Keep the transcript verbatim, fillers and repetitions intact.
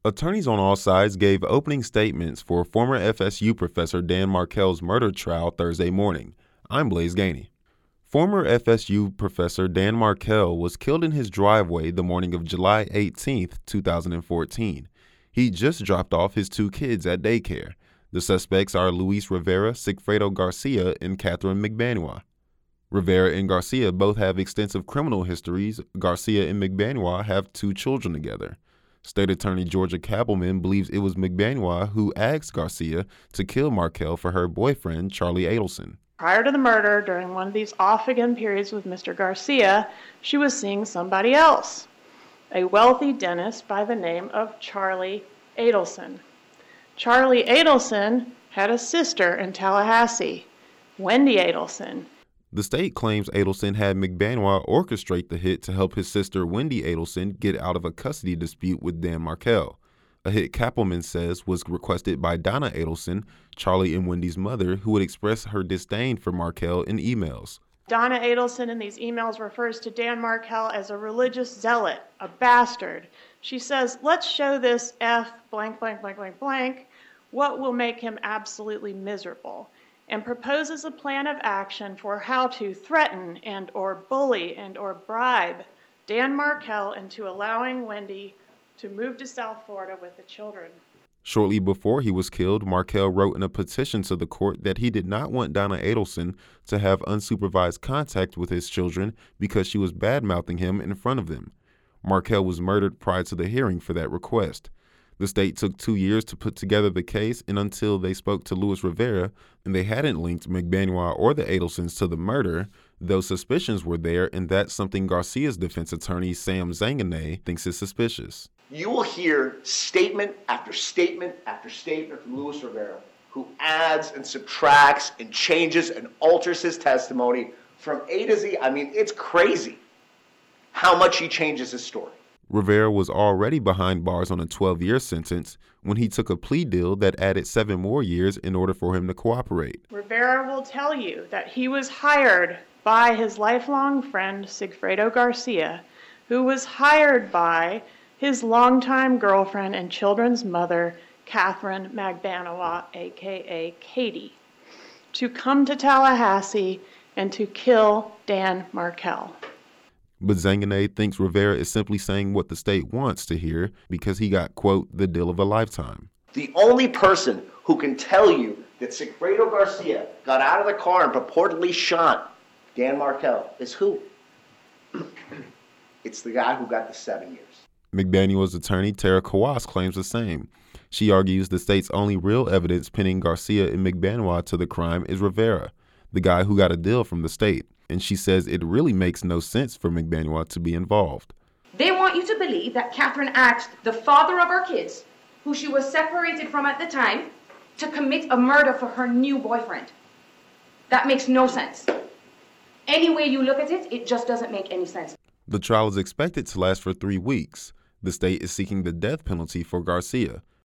Attorneys on all sides gave opening statements for former F S U professor Dan Markel's murder trial Thursday morning. I'm Blaze Gainey. Former F S U professor Dan Markel was killed in his driveway the morning of July eighteenth, two thousand fourteen. He just dropped off his two kids at daycare. The suspects are Luis Rivera, Sigfredo Garcia, and Catherine McBanois. Rivera and Garcia both have extensive criminal histories. Garcia and McBanois have two children together. State Attorney Georgia Cappleman believes it was McBanois who asked Garcia to kill Markel for her boyfriend, Charlie Adelson. Prior to the murder, during one of these off-again periods with Mister Garcia, she was seeing somebody else, a wealthy dentist by the name of Charlie Adelson. Charlie Adelson had a sister in Tallahassee, Wendy Adelson. The state claims Adelson had McBanois orchestrate the hit to help his sister Wendy Adelson get out of a custody dispute with Dan Markel. A hit Cappleman says was requested by Donna Adelson, Charlie and Wendy's mother, who would express her disdain for Markel in emails. Donna Adelson in these emails refers to Dan Markel as a religious zealot, a bastard. She says, let's show this F blank, blank, blank, blank, blank, what will make him absolutely miserable, and proposes a plan of action for how to threaten and or bully and or bribe Dan Markel into allowing Wendy to move to South Florida with the children. Shortly before he was killed, Markel wrote in a petition to the court that he did not want Donna Adelson to have unsupervised contact with his children because she was bad-mouthing him in front of them. Markel was murdered prior to the hearing for that request. The state took two years to put together the case, and until they spoke to Luis Rivera, and they hadn't linked McBanois or the Adelsons to the murder, though suspicions were there, and that's something Garcia's defense attorney, Sam Zanganeh, thinks is suspicious. You will hear statement after statement after statement from Luis Rivera, who adds and subtracts and changes and alters his testimony from A to Z. I mean, it's crazy how much he changes his story. Rivera was already behind bars on a twelve-year sentence when he took a plea deal that added seven more years in order for him to cooperate. Rivera will tell you that he was hired by his lifelong friend, Sigfredo Garcia, who was hired by his longtime girlfriend and children's mother, Catherine McBanois, a k a. Katie, to come to Tallahassee and to kill Dan Markel. But Zanganeh thinks Rivera is simply saying what the state wants to hear because he got, quote, the deal of a lifetime. The only person who can tell you that Sigfredo Garcia got out of the car and purportedly shot Dan Markel is who? It's the guy who got the seven years. McBanois' attorney, Tara Kawas, claims the same. She argues the state's only real evidence pinning Garcia and McBanois to the crime is Rivera, the guy who got a deal from the state. And she says it really makes no sense for McBanois to be involved. They want you to believe that Catherine asked the father of our kids, who she was separated from at the time, to commit a murder for her new boyfriend. That makes no sense. Any way you look at it, it just doesn't make any sense. The trial is expected to last for three weeks. The state is seeking the death penalty for Garcia.